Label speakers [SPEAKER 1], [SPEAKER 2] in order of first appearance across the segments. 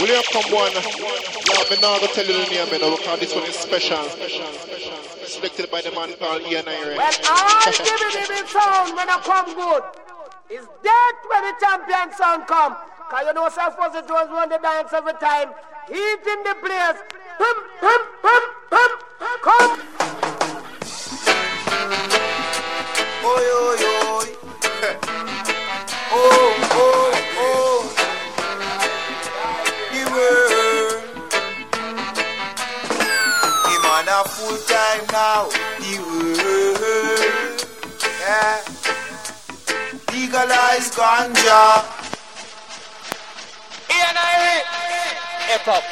[SPEAKER 1] William, come one. Now, I'm not going to tell you the name, because this one is special. Selected by the man called Ian Irie.
[SPEAKER 2] When all the sound when I come good, it's dead when the champion sound come. Cause you know South Fuzzy Jones run the dance every time. Heat in the place. Come.
[SPEAKER 3] Oi, oi, oi. Oh. The world. Him on a full time now. The world. Yeah. Legalize ganja.
[SPEAKER 4] Ian Irie. Hip hop.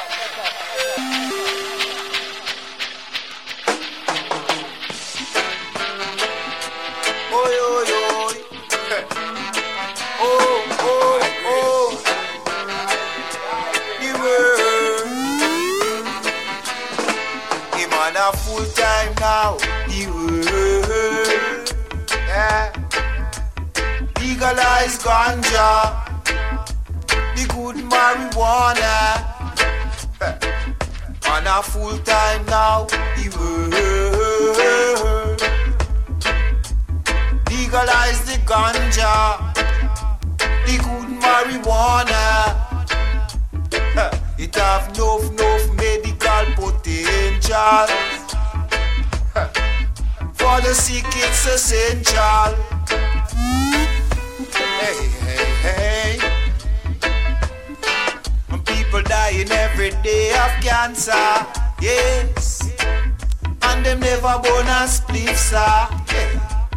[SPEAKER 3] Oi, oi, oi. Oh. The world. Him on a full time now. The world. Yeah. Legalize ganja. The good marijuana. On a full time now. The world. Legalize the ganja, the good marijuana. It have enough medical potential. For the sick it's essential. Hey. And people dying every day of cancer. Yes. And them never born a spliff, sir. Hey.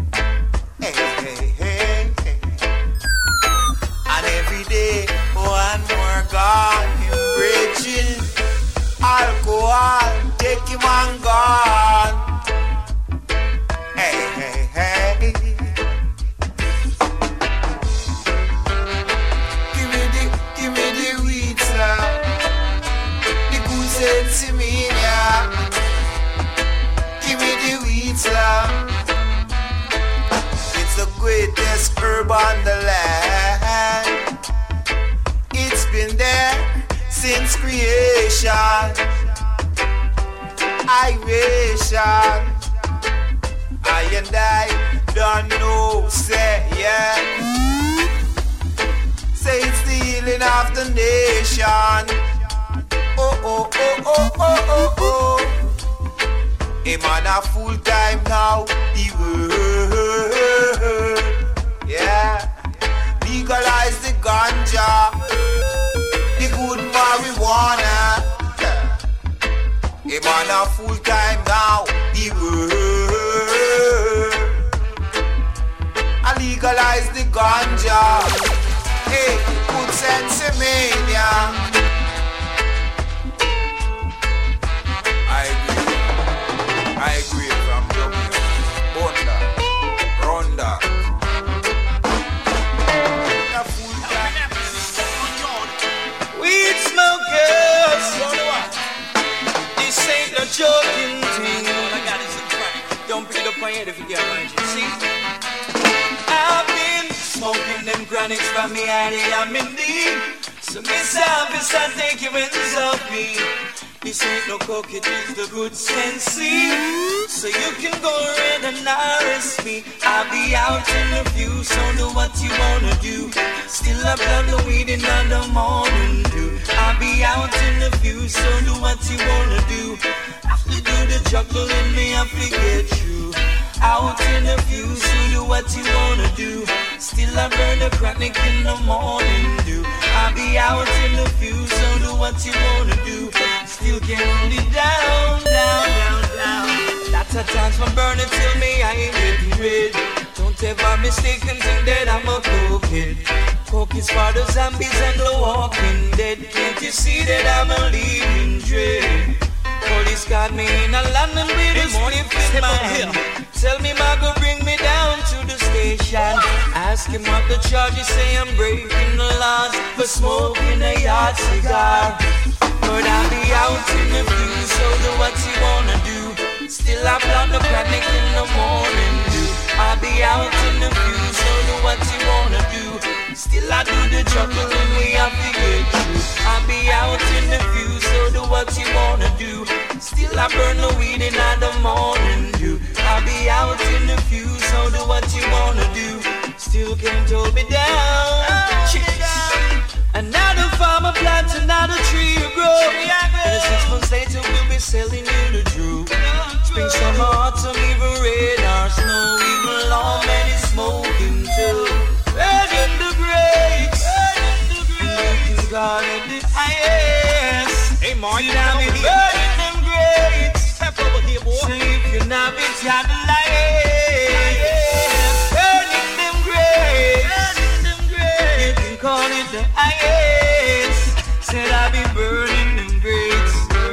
[SPEAKER 3] And every day, one more gone, him breaching alcohol, take him and gone. Hey. Give me the weed, sir. The good sense in me, yeah. Give me the weed, sir. The greatest herb on the land. It's been there since creation. Iration. I and I don't know, say yeah. Say it's the healing of the nation. Oh. Him on a full time now. The world. Yeah. Legalize the ganja. The good marijuana. Him on a full time now. The world. I legalize the ganja. Hey, good sense in me, yeah. I agree from Jamaica, Bonda, Ronda.
[SPEAKER 5] Weed smokers, this ain't no joking thing. Don't put it up my head if you get my see. I've been smoking them chronics from me and I'm in deep. So miss out, I take you in the me. This ain't no coke, it is the good sense, see? So you can go ahead and arrest me. I'll be out in a few, so do what you wanna do. Still I blood the weed in the morning, do. I'll be out in a few, so do what you wanna do. After do the juggling, me I forget you. Out in a few, so do what you wanna do. Still I burn the chronic in the morning, do. I'll be out in a few, so do what you wanna do. Still can't hold it down. That's a chance for burning till me I ain't getting rid. Don't ever mistake and think that I'm a cokehead. Coke is for the zombies and the walking dead. Can't you see that I'm a living dread? Police got me in a London with a spliff in my hand. Tell me Margo bring me down to the station. Ask him what the charges say. I'm breaking the laws for smoking a yard cigar. But I'll be out in the view, so do what you wanna do. Still I plan the panic in the morning, do. I'll be out in the view, so do what you wanna do. Still I do the juggling, we have to get through. I'll be be selling you the truth. Spring, summer, autumn, even rain or snow, even long man is smoking too. Burning the grapes, you can call it the highest. Hey, Mark, you know me, burning them grapes. Step over here, boy. So if you're not bitch, you're the highest. Burning them grapes, you can call it the highest. Said I be burning them grapes.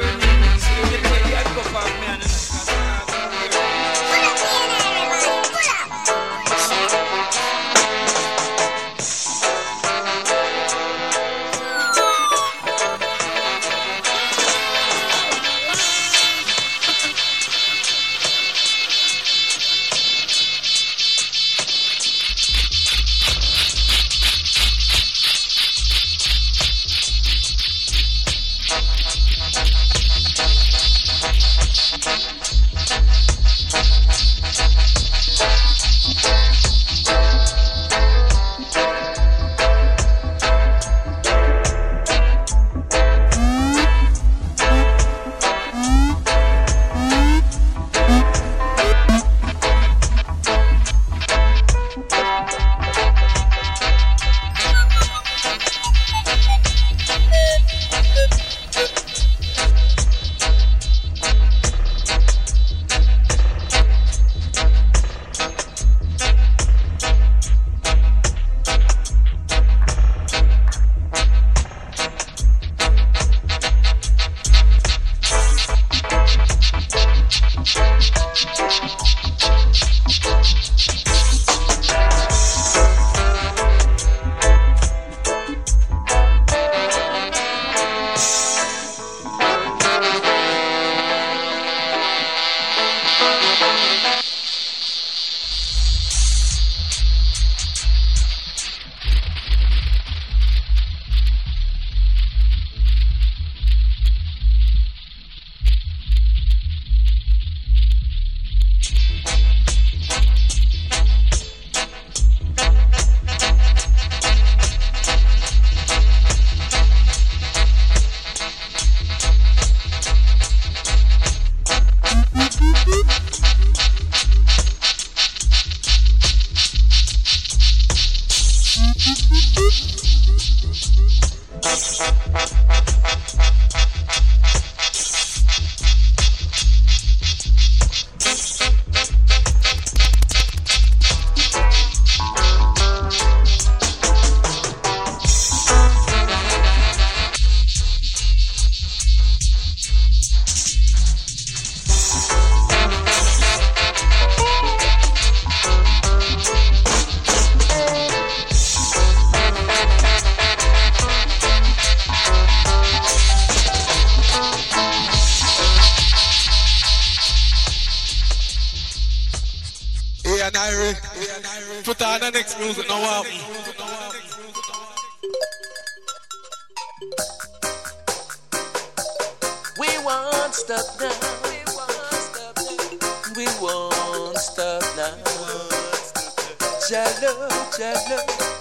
[SPEAKER 6] Put on the next music now.
[SPEAKER 5] We won't stop now. We won't stop now. Jalo, Jalo.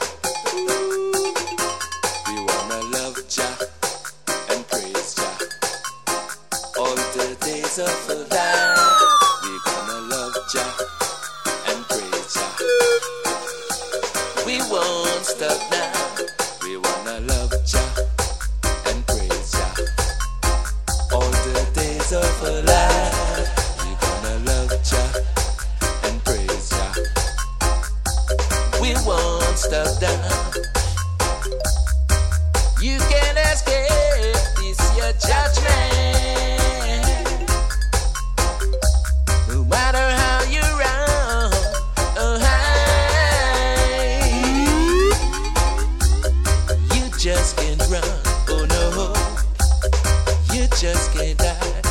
[SPEAKER 5] We wanna love Jah and praise Jah all the days of our life. We gonna love Jah and praise Jah. We won't stop now. We wanna love Jah and praise Jah all the days of our life. We gonna love Jah and praise Jah. We won't stop down. You can't escape this your judgment. No matter how you run or hide, you just can't run. Oh no, you just can't hide.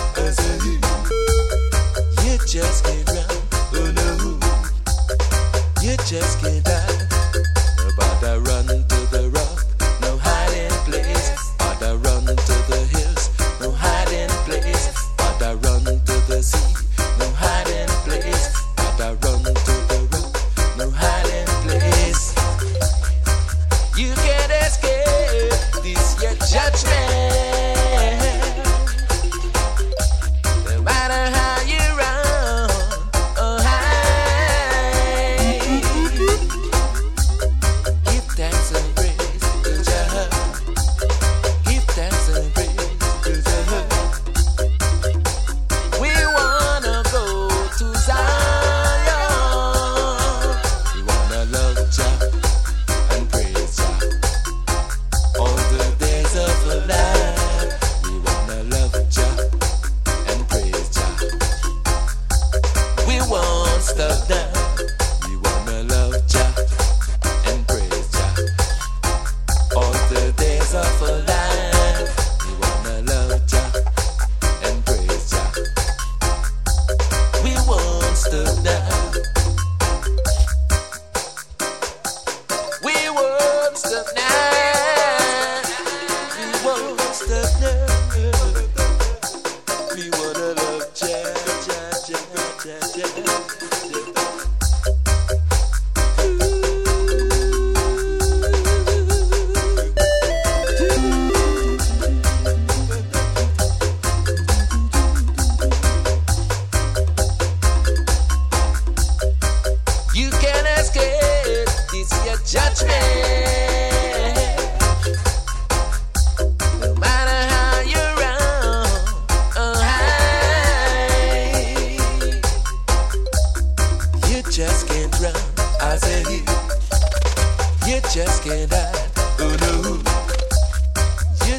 [SPEAKER 5] You just can't run. Oh no, you just can't hide. Better run to the rock, no hiding place. Better run to the hills, no hiding place. Better run to the sea, no hiding place. Better run to the rock, no hiding place. You can't escape this your judgment.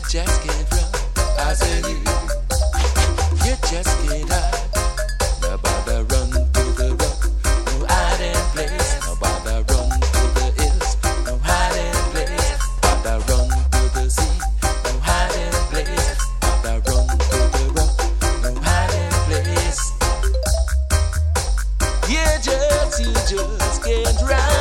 [SPEAKER 7] just can't run. I said you just can't hide. Nobody run to the rock, no hiding place. Nobody run to the hills, no hiding place. Nobody run to the sea, no hiding place. Nobody run to the rock, no hiding place. You just can't run.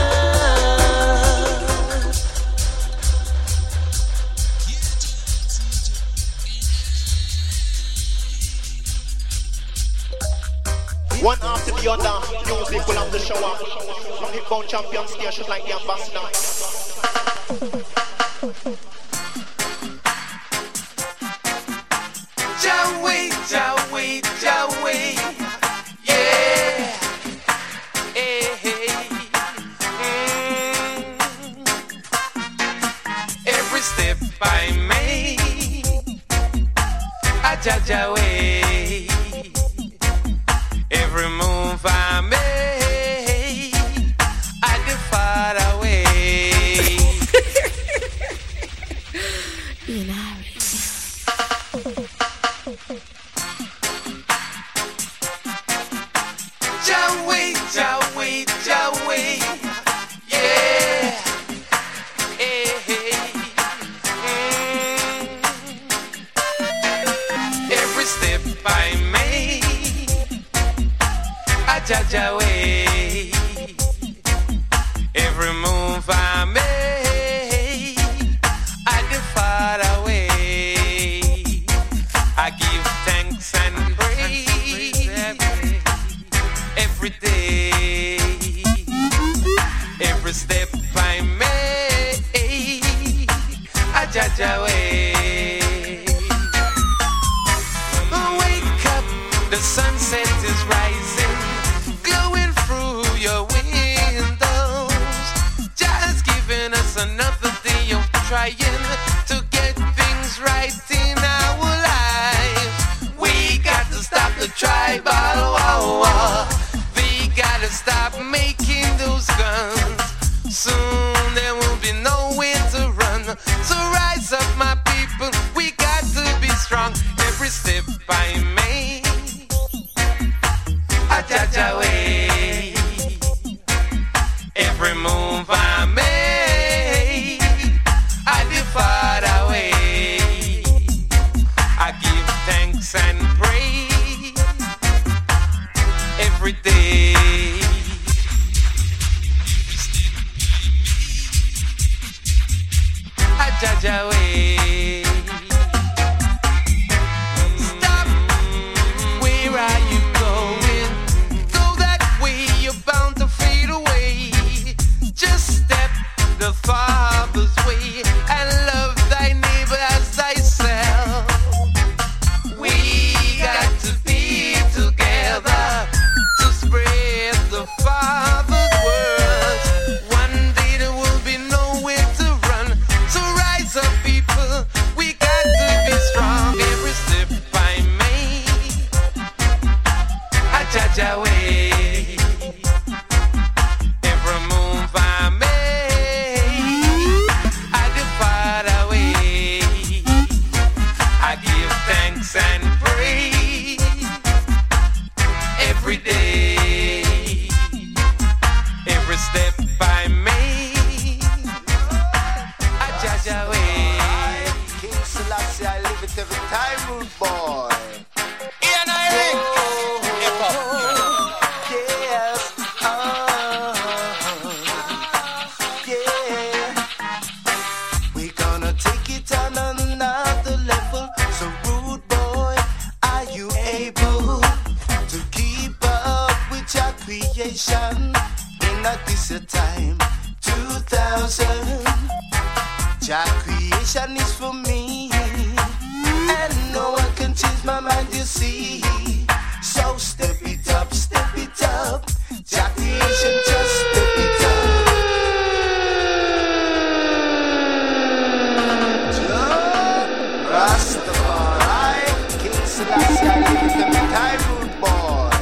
[SPEAKER 1] One after the other, music will have the show up. From Hip-Bound Champion stations like the Ambassador.
[SPEAKER 3] Jaway, Jaway, Jaway, yeah. Hey, hey. Every step I make, I judge away. Every move I make, I get far away. Jaway, Jaway, Jaway, yeah. Hey, hey. Every step I make, I judge away. Every move I make, I get far away. I give thanks and praise every day. Every step I make, I judge away. Wake up, the sunset is rising, glowing through your windows, just giving us another day of trying to get things right in our lives. We got to stop the tribal war. We gotta stop making those guns. Soon there will be nowhere to run. So rise up, my people. We got to be strong. Every step I make, I judge away. Every move I make, I depart away. I give thanks and praise every day. I judge away. Stop. Where are you going? Go that way, you're bound to fade away. Just step the Father's way and love thy neighbor as thyself. We got to be together to spread the Father's words. One day there will be nowhere to run. So rise up, people. We got to be strong. Every step I make, I judge away. Every move I make, I depart away. I give thanks and praise every day. Every step I make, I judge away.
[SPEAKER 8] King Selassie, I live it every time, rude boy.
[SPEAKER 4] Ian Irie. Hip hop.
[SPEAKER 8] Yes, yeah. We're gonna take it on another level. So rude boy, are you able to keep up with your creation in a decent time? 2000. Your creation is for me, and no one can change my mind, you see. So step it up, step it up. Your creation, just step it up. Rastafari, King Selassie, I live it every time, rude boy.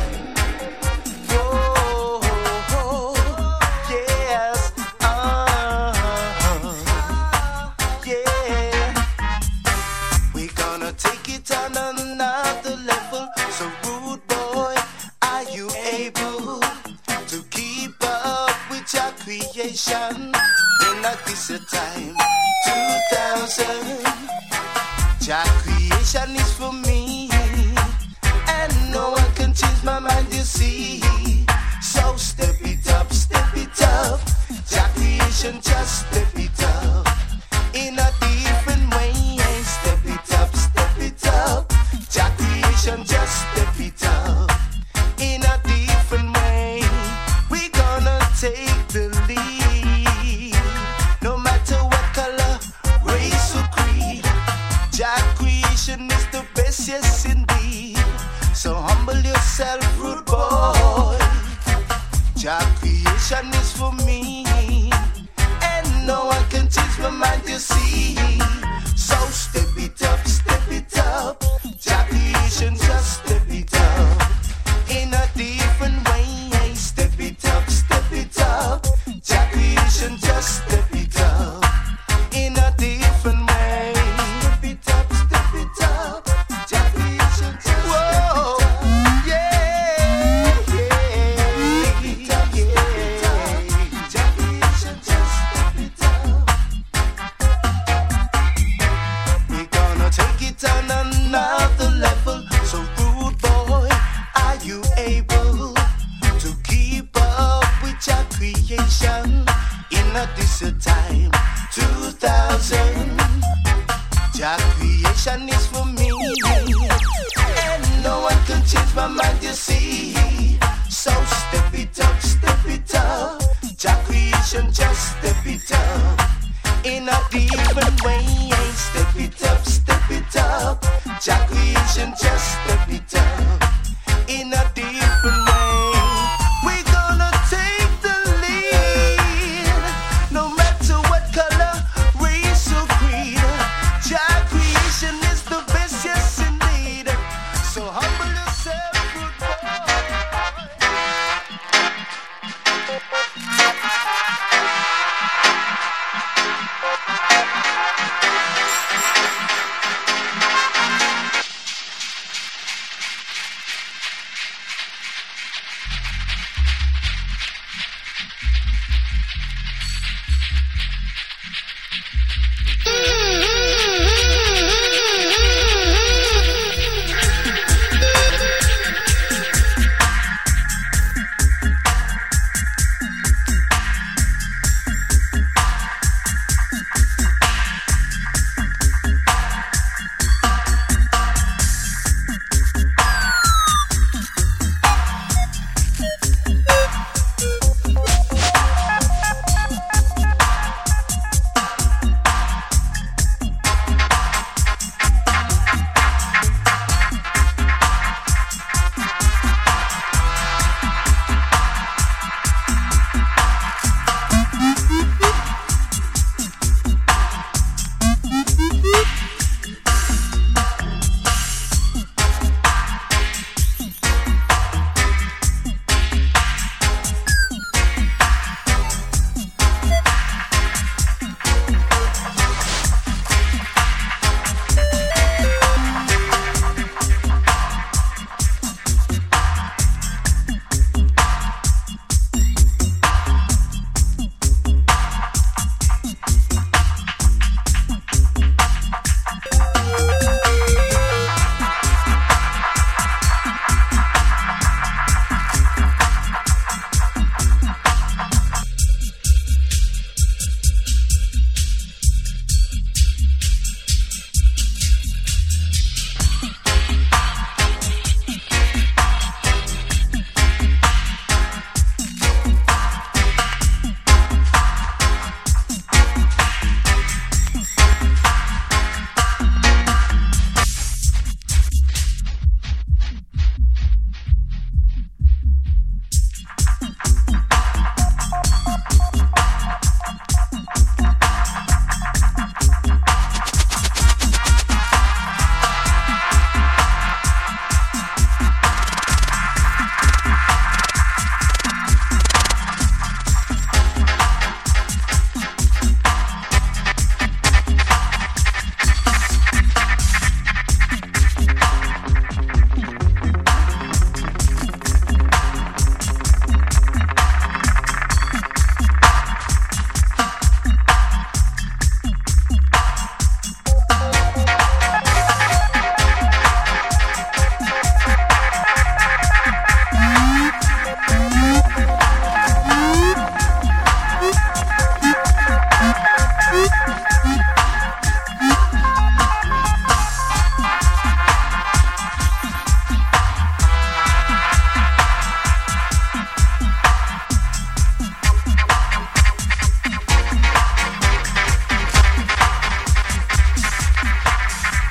[SPEAKER 8] Oh, yes, yeah. creation is for me, and no one can change my mind, you see. So step it up, step it up. Jah creation, just step it up. In a different way, step it up, step it up. Jah creation, just step it up. In a different way, we gonna take the lead. No matter what color, race or creed, Jah creation is the best, yes indeed. So humble yourself, rude boy. Jah creation is for me, and no one can change my mind, you see. So step it up, step it up. Jah creation, just step it up. In a different way, step it up, step it up. Jah creation, just step it up. In a different way, step it up, step it up. Jah creation, just step it up. Yeah, yeah. Step it up, step it up. Jah creation, just step it up. We're gonna take it on another level. So rude boy, are you able to keep up with your creation in a distant time? 2000. Your creation is for me, and no one can change my mind, you see. So step it up, step it up. Your creation, just step it up. In a different way, step it up, step it up. Your creation, just step it up. In a different way, we're gonna take the lead. No matter what color, race or creed, Jah creation is the best, yes indeed. So humble yourself, good boy.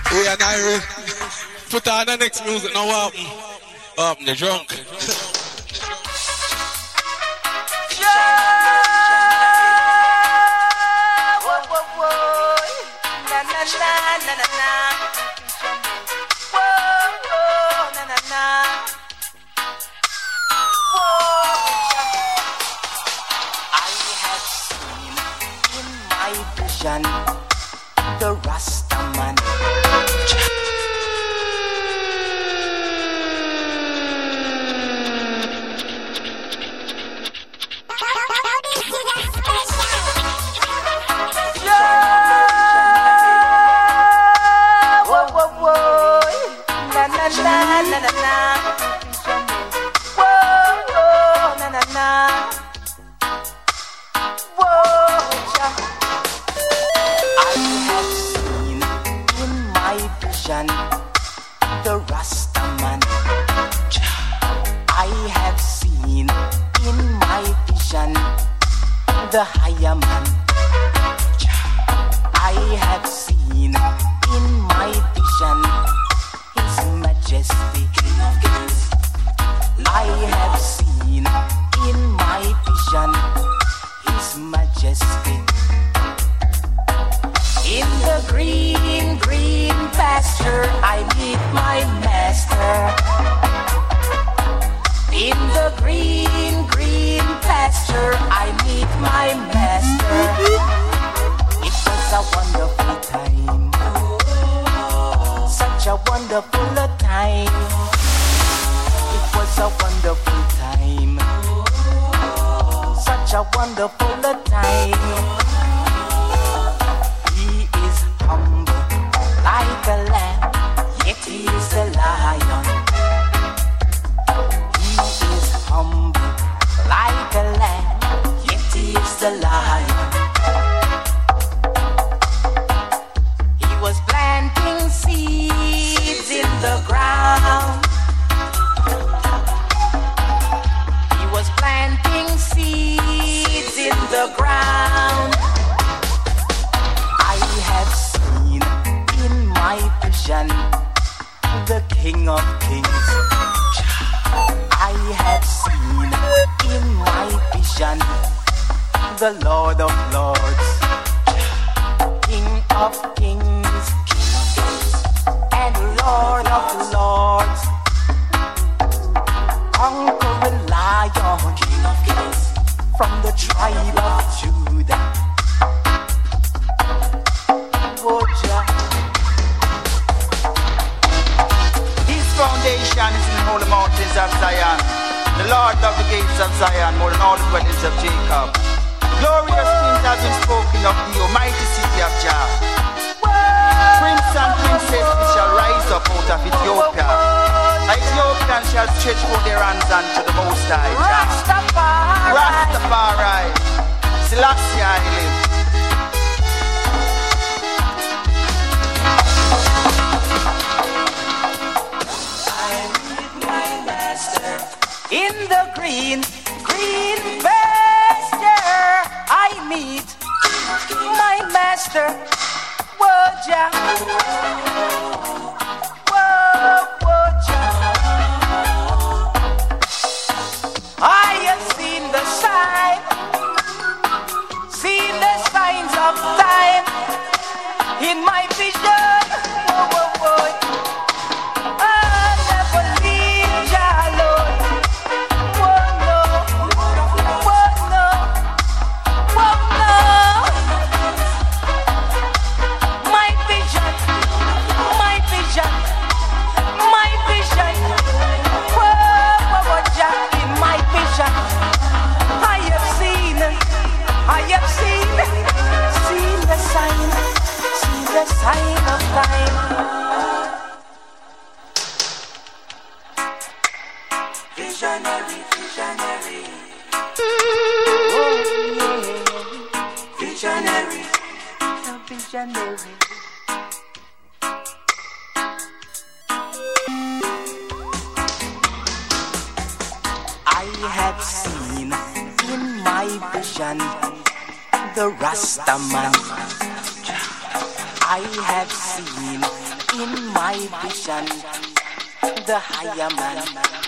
[SPEAKER 6] We and I put on the next music now. Up, the drunk.
[SPEAKER 8] The Rastaman. The Rastaman. I have seen in my vision the higher man. I have seen in my vision His Majesty. I have seen in my vision His Majesty. In the green, green pasture, I meet my master. In the green, green pasture, I meet my master. It was a wonderful time, such a wonderful time. It was a wonderful time, such a wonderful time. Like a lamb, yet he is a lion. He is humble like a lamb, yet he is a lion. He was planting seeds in the ground. He was planting seeds in the ground. I have seen my vision the King of Kings. I have seen in my vision the Lord of Lords, King of Kings and Lord of Lords, conquering Lion, King of Kings from the tribe of Judah.
[SPEAKER 9] Foundation is in the holy mountains of Zion. The Lord of the gates of Zion, more than all the dwellings of Jacob. Glorious things have been spoken of the almighty city of Jah. Prince and princesses shall rise up out of Ethiopia. Ethiopians shall stretch forth their hands unto the Most High Jah. Rastafari, Selassie I live.
[SPEAKER 8] In the green, green pasture, I meet my master. Whoa, Jah. Whoa, whoa, Jah. I have seen the signs of time in my vision. Whoa, whoa, whoa. Sign of time. Visionary, visionary. Oh, yeah. Visionary, visionary. I have seen in my vision the Rastaman. I have seen in my vision, the higher man.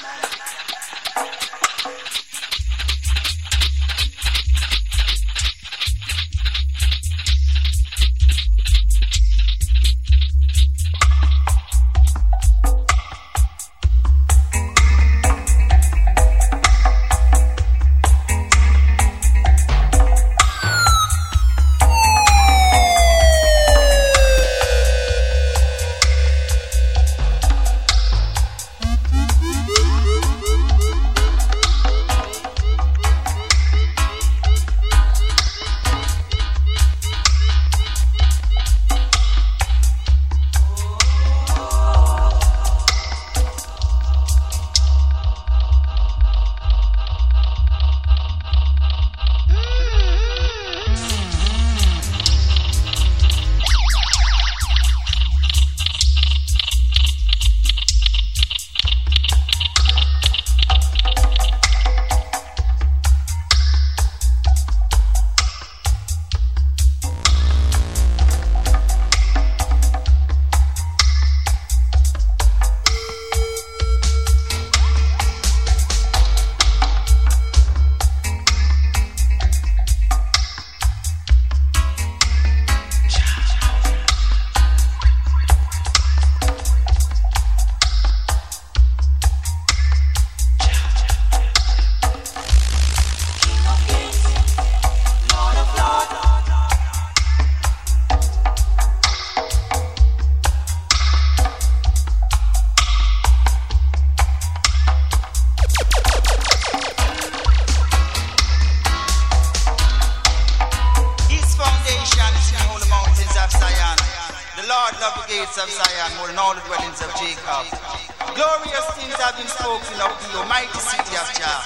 [SPEAKER 9] Of Zion, more than all the dwellings of Jacob. Glorious things have been spoken of the almighty city of Jah.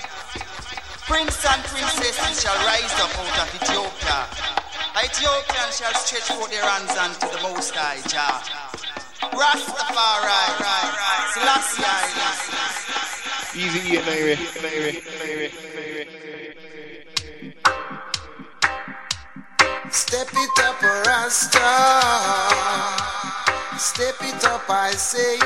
[SPEAKER 9] Prince and princesses shall rise up out of Ethiopia. Ethiopians shall stretch forth their hands unto the Most High Jah. Rastafari, Selassie.
[SPEAKER 1] Easy, Nairi.
[SPEAKER 8] Step it up, Rasta. Step it up, I say.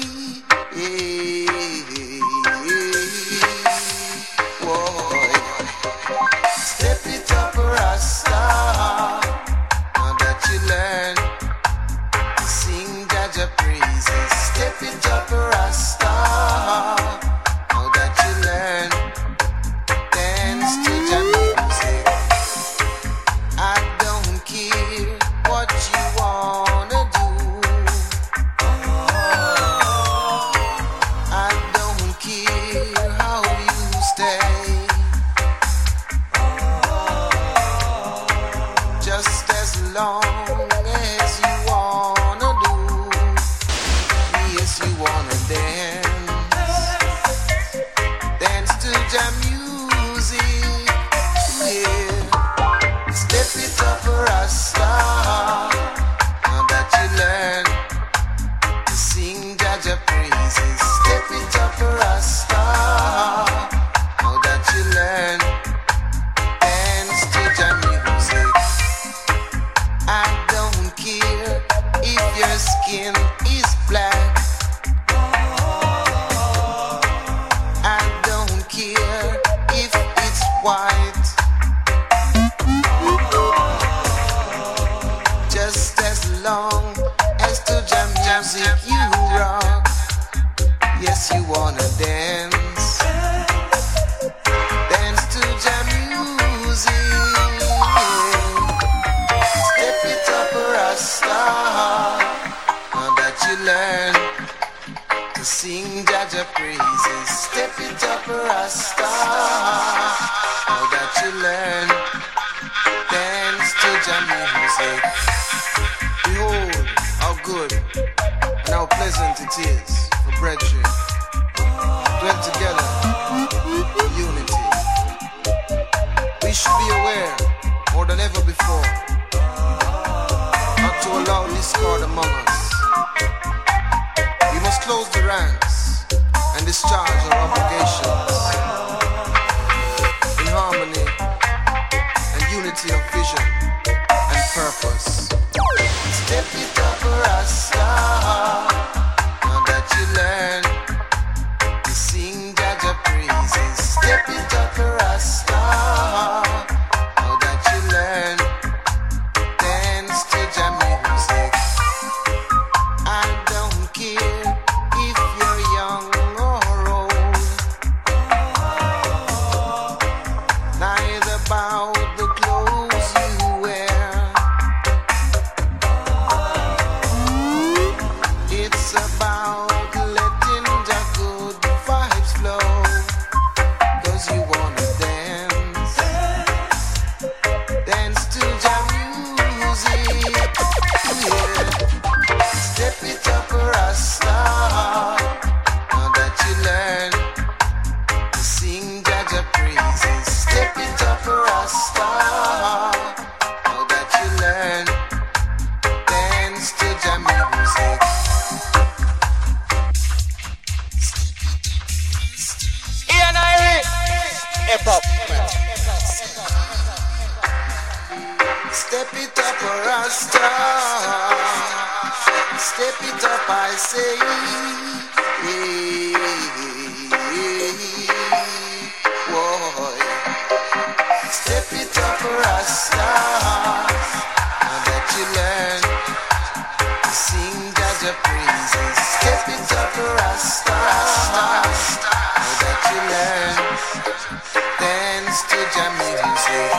[SPEAKER 8] Boy. Step it up, Rasta. Now that you learn to sing Jaja praises. Step it up, Rasta. Now that you learn dance to Jah music. I don't care what you wanna do. I don't care how you stay. Just as long as you wanna do. Yes, you wanna dance to Jah music. Yeah. Step it up, Rasta. Now that you learn to sing Jaja praises. Step it up, Rasta. Now that you learn dance to Jah music. I don't care if your skin is black. I don't care if it's white. Just as long as to Jah music you rock. Yes, you wanna dance. Dance to Jah music. Step it up, Rasta. Now that you learn to sing Jaja praises. Step it up, Rasta. Now that you learn dance to Jah music. Behold how good and how pleasant it is for brethren dwell together in unity. We should be aware more than ever before not to allow discord among us. We must close the ranks and discharge our obligations in harmony and unity of vision and purpose. Step it up, Rasta. Rasta. Step it up, I say. Boy. Step it up, Rasta. Now that you learn to sing Jaja praises. Step it up, Rasta. Now that you learn dance to Jah music.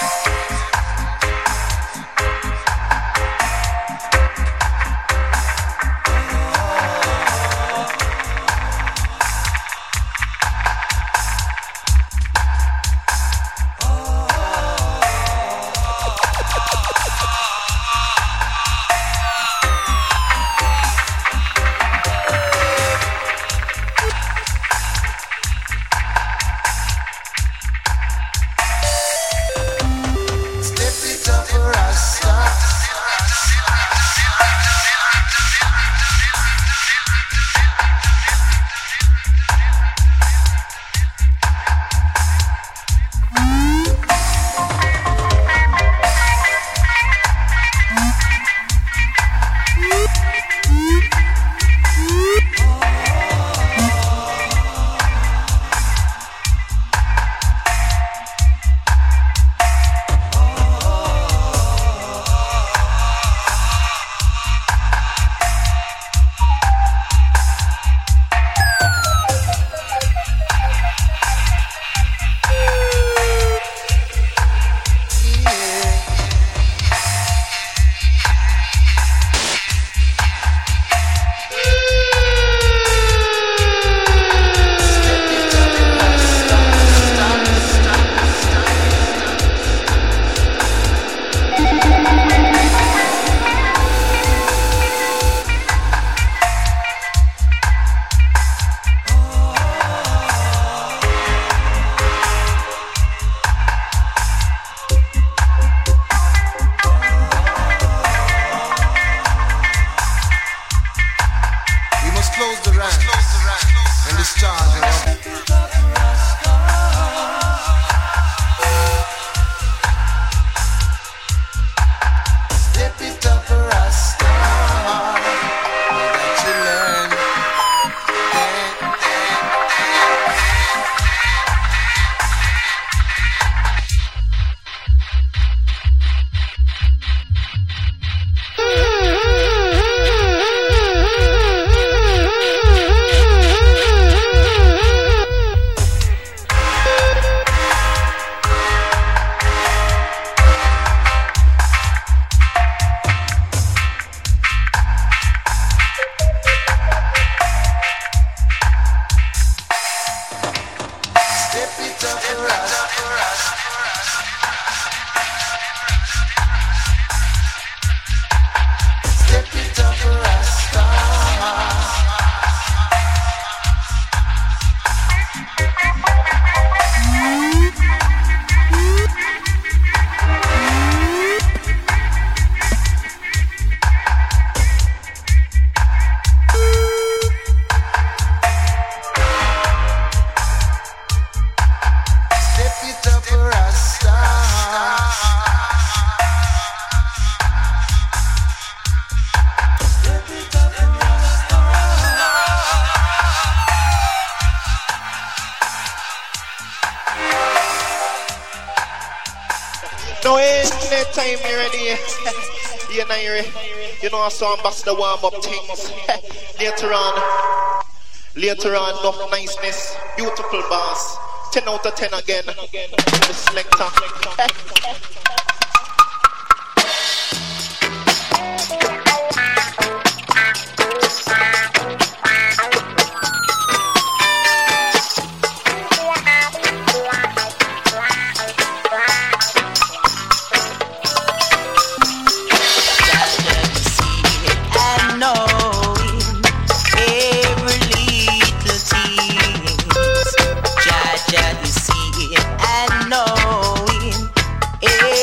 [SPEAKER 1] Now anytime you're ready, you know, so I'm back to warm up things. Later on, enough niceness, beautiful bass. 10 out of 10 again. The selector.
[SPEAKER 10] Knowing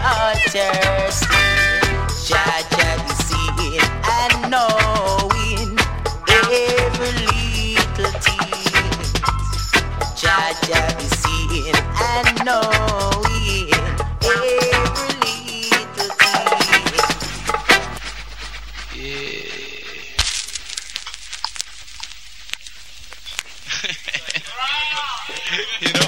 [SPEAKER 10] are thirsty. Jah is seeing and knowing every little thing. Jah is seeing and knowing every little thing.
[SPEAKER 6] Yeah. You know.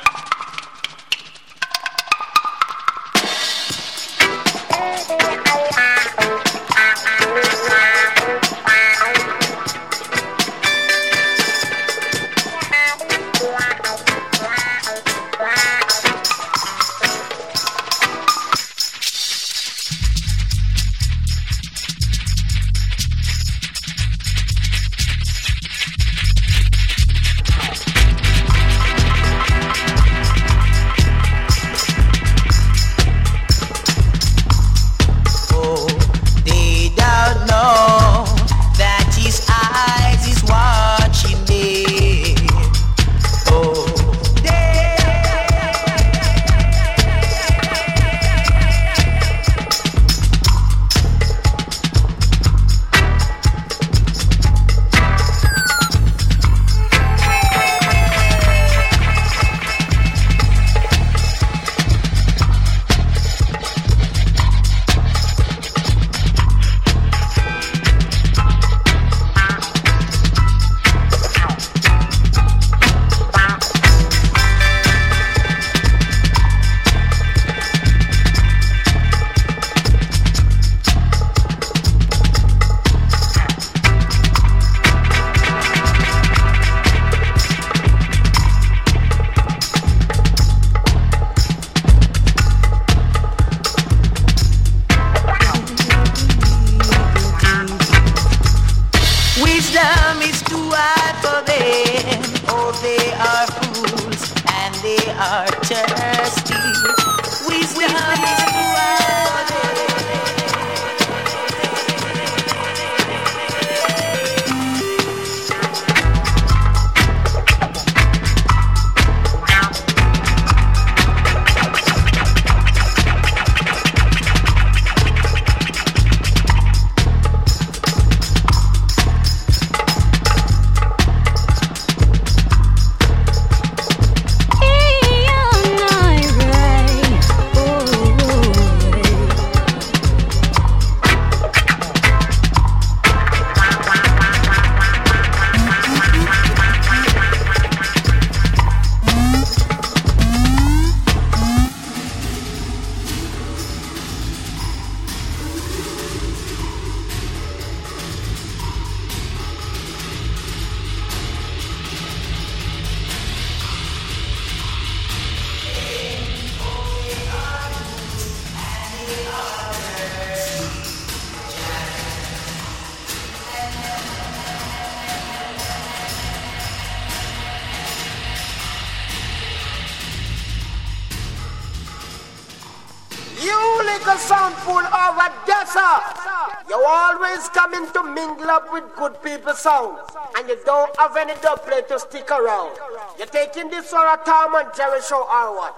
[SPEAKER 2] Sound, and you don't have any double to stick around. You're taking this for a Tom and Jerry show or what?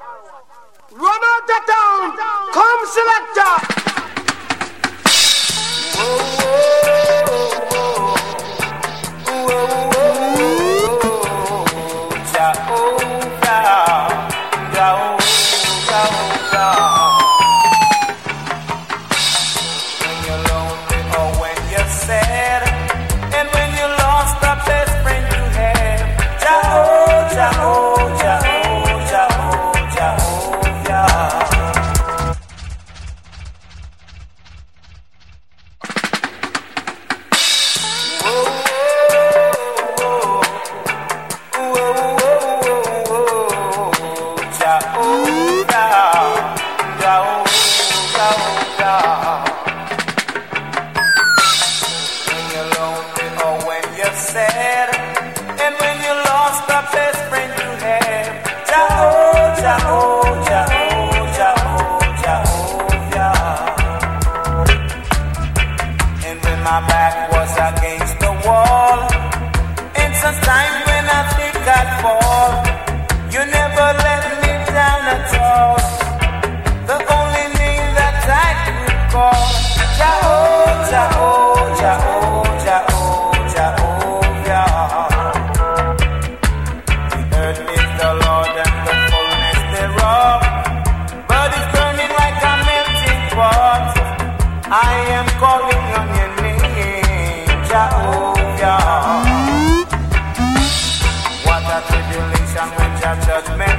[SPEAKER 2] Run out of town! Come, selector!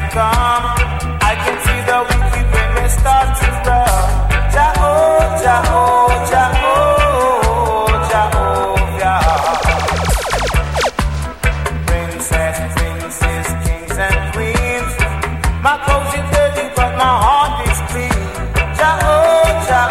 [SPEAKER 3] come. I can see the wicked when they start to run. Jehovah, princes, kings and queens. My clothes is dirty, but my heart is clean. Jehovah.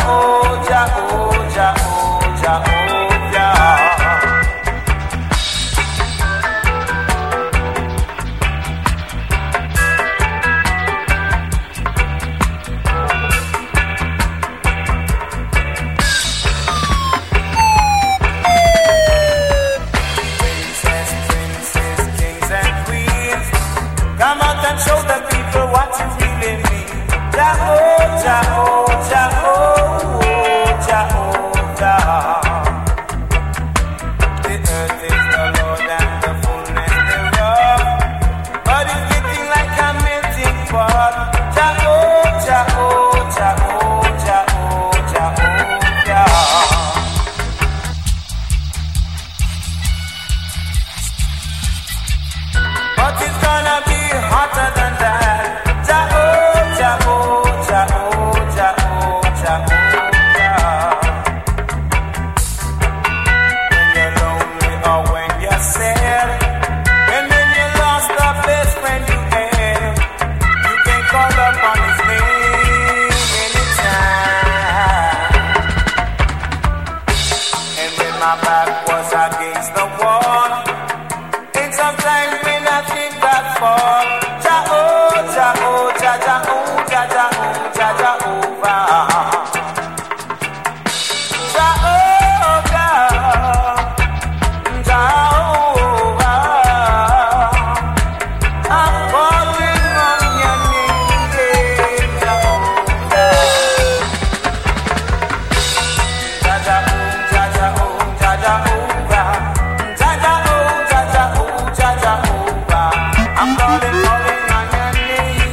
[SPEAKER 3] Come out and show the people what you really mean. Jehovah. The earth is the Lord and the fullness thereof, but it's getting like a melting pot. Jehovah. But it's gonna be hotter than that. When you're lonely or when you're sad, and when you lost the best friend you had, you can call upon his name anytime. And when my back was against the wall, and sometimes when I think that fall, I'm calling on your name,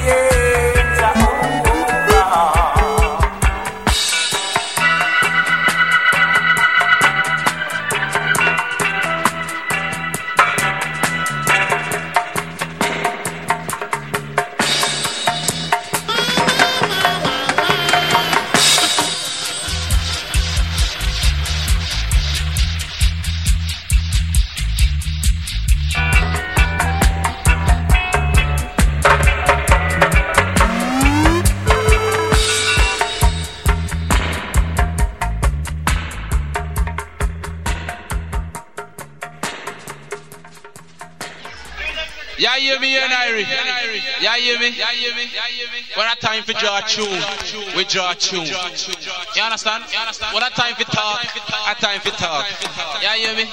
[SPEAKER 6] Yeah, hear me, and Irish. Yeah, hear me. What a time for draw tune. We draw tune. You understand? What a time for talk. A time for talk. Yeah, hear me.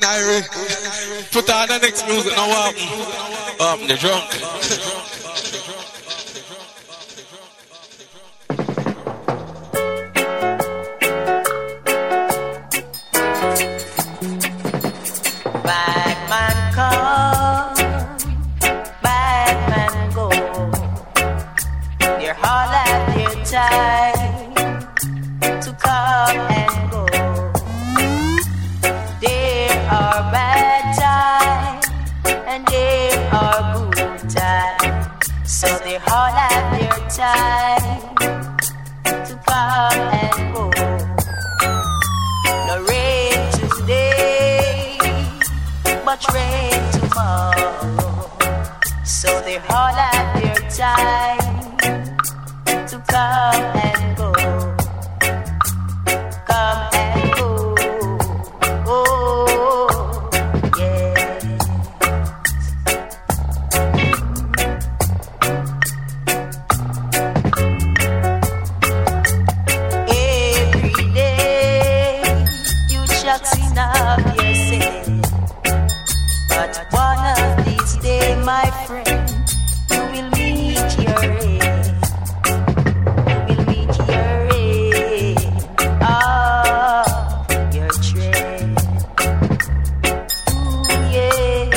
[SPEAKER 6] Irie. Put on the next music now. The drunk.
[SPEAKER 10] Bad man come, bad man go. They're all at their time to come and go. There are bad times and there are good times. So they're all at their time to come and go. No rain today, but rain tomorrow. So they all have their time to come and go. Come and go. Oh, yeah. Every day you chucks enough yourself. But one of these days, my friend, you will meet your end. You will meet your end. Oh, your trend. Ooh, yeah.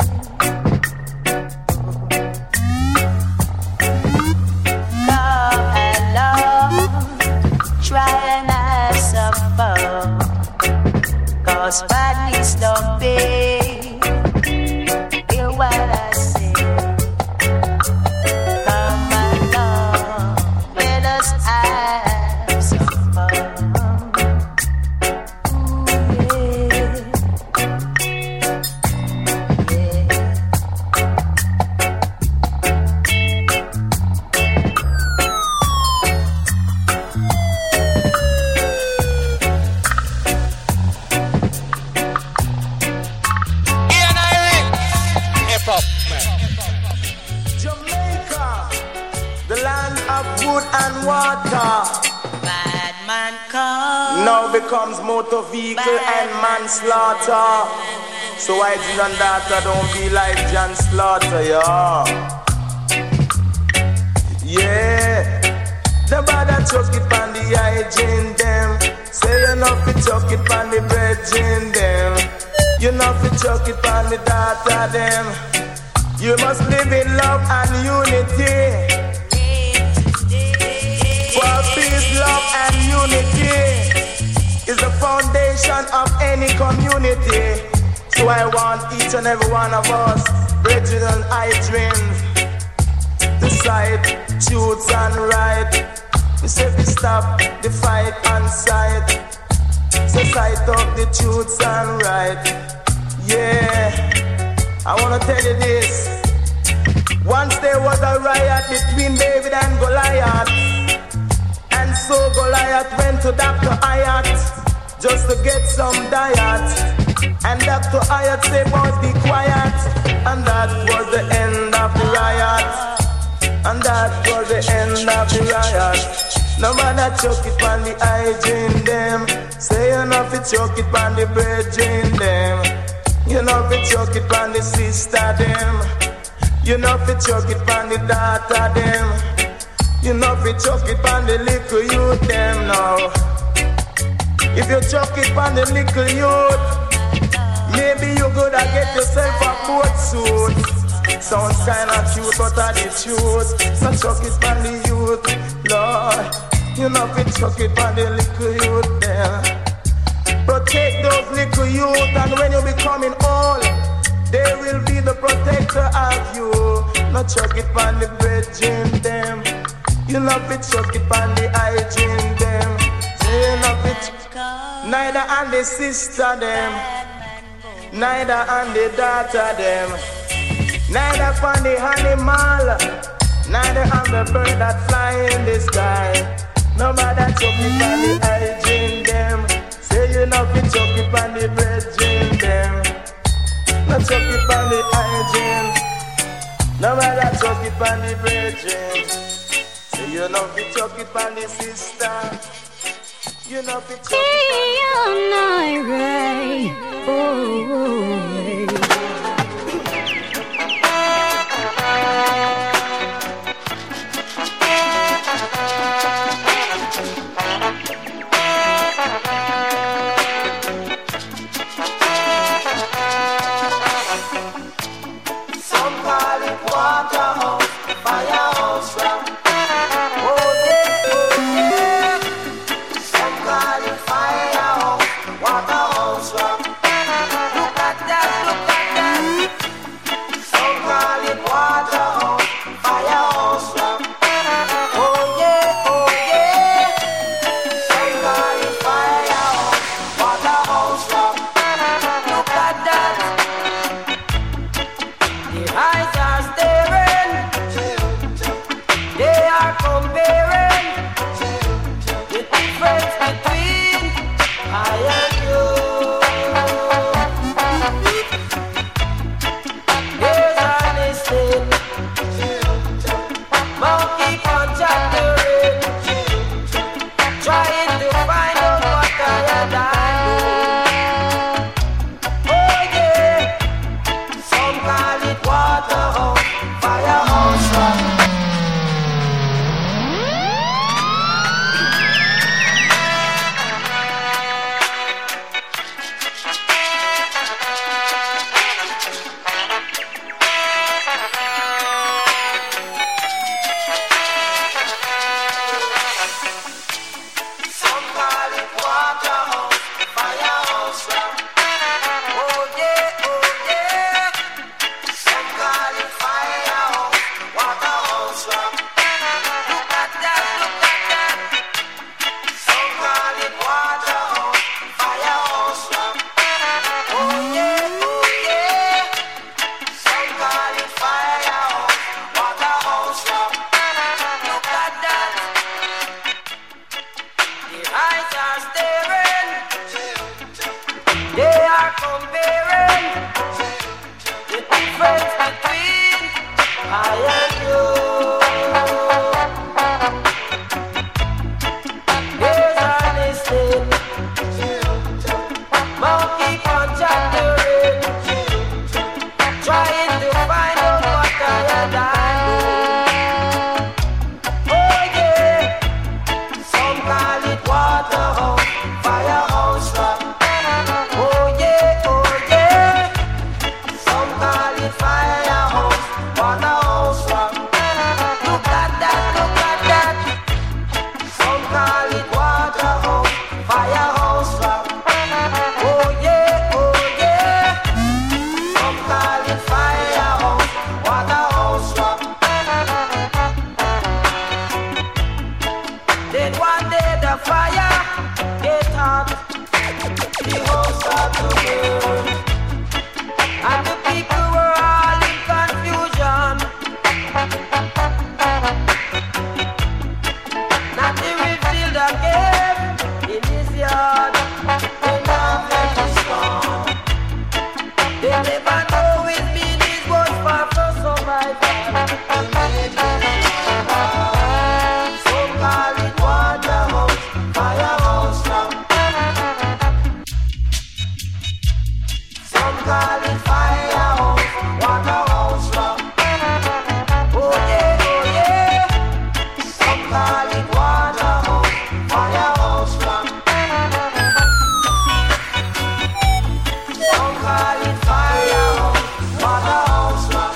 [SPEAKER 10] Come along, try and have some fun. 'Cause badness don't pay. Hear what I say. Come along, let us have some fun. Ooh, yeah.
[SPEAKER 8] Jamaica, the land of wood and water,
[SPEAKER 10] Bad man come.
[SPEAKER 8] now becomes motor vehicle and manslaughter. So I and daughter don't be like John Slaughter, yeah. Yeah, the bad chuck it on the hygiene them. Say you know fi chuck it on the brethren them. You know fi chuck it on the daughter them. You must live in love and unity. For peace, love and unity is the foundation of any community. So I want each and every one of us, brethren and hydrant, to side truths and right. We say we stop the fight and sight. So sight up the truths and right. Yeah, I wanna tell you this. Once there was a riot between David and Goliath, and so Goliath went to Dr. Ayat just to get some diet. And Dr. Ayat said, "Boys, be quiet." And that was the end of the riot. And that was the end of the riot. No matter chuck it on the hygiene them. Say you know fi chuck it on the brethren them. You know fi chuck it on the sister them. You know fi chuck it on the daughter them. You know fi chuck it on the little youth them now. If you chuck it on the little youth, maybe you coulda get yourself a boat suit. Sounds kinda cute, but I the truth. So chuck it on the youth, Lord. You know fi chuck it on the little youth them. Protect those little youth, and when you becoming old, they will be the protector of you. Not chuck it on the brethren them. You love it, chuck it on the hygiene them. Say you love it. Neither on the sister them, neither on the daughter them, neither on the animal, neither on the bird that fly in the sky. No matter chuck it on the hygiene them. Say you love it, chuck it on the brethren them. Not chuck it on the hygiene. No matter chuck it on the brethren. Say you love it, chuck it on the sister. You know it chuck it on the
[SPEAKER 11] oh.
[SPEAKER 2] are comparing the difference between I and you. Here's our listing. Mouth keep on chattering, trying to find out what I and I know. Oh yeah, some call it Waterhouse, Firehouse Rock. Oh yeah, some call it Firehouse, Waterhouse Rock. Look at that, some call it Waterhouse, Firehouse Rock. Oh yeah, some call it Firehouse, Waterhouse Rock. Then one day the fire get hot, the house start to burn, and the people were all in confusion. Not the refill the cave in his yard, they now let it gone. They never know his meaning was far from survival. Some call it Waterhouse, Firehouse Rock. Some call it Firehouse, Waterhouse Rock. Oh yeah, some call it Waterhouse, Firehouse Rock. Some call it Firehouse, Waterhouse Rock.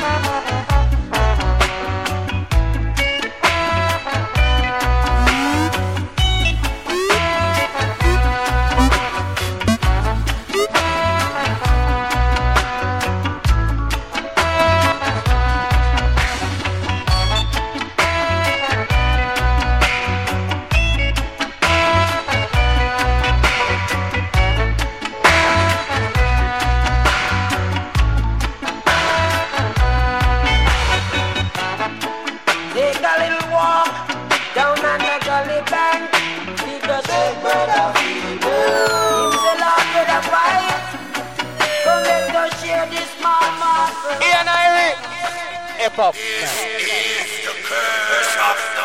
[SPEAKER 2] Take a little walk down on the gully bank. Feed the sick brother, feed him the Lord with a fight. Come let us share this small morsel.
[SPEAKER 4] Ian Irie, hip hop.
[SPEAKER 3] It's the curse of the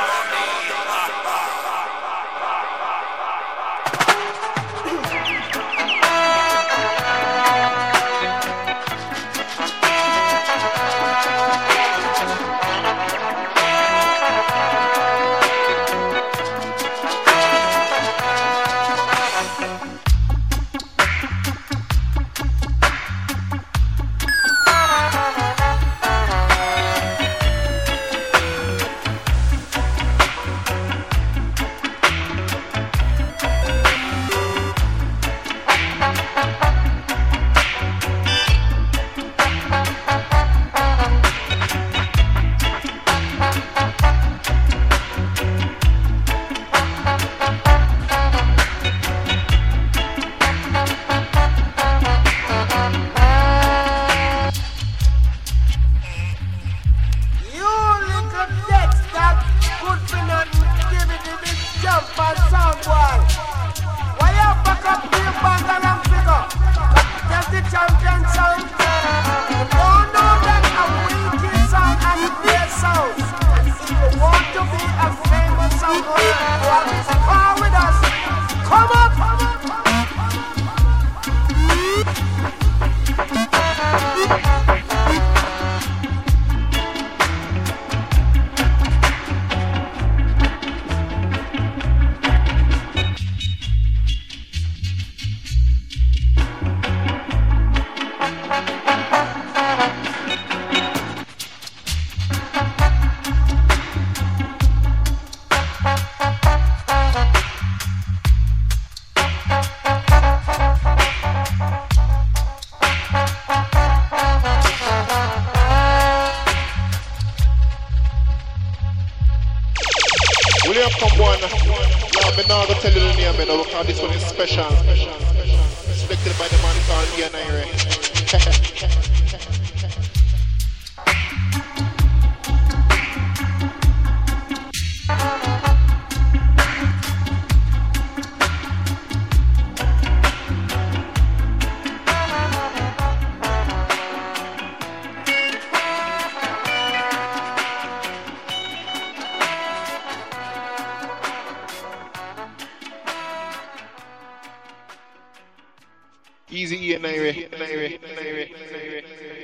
[SPEAKER 1] William, come on. No, I'm not going to tell you the name, because this one is special. Selected by the man called Ian Irie. Easy E and Nairi.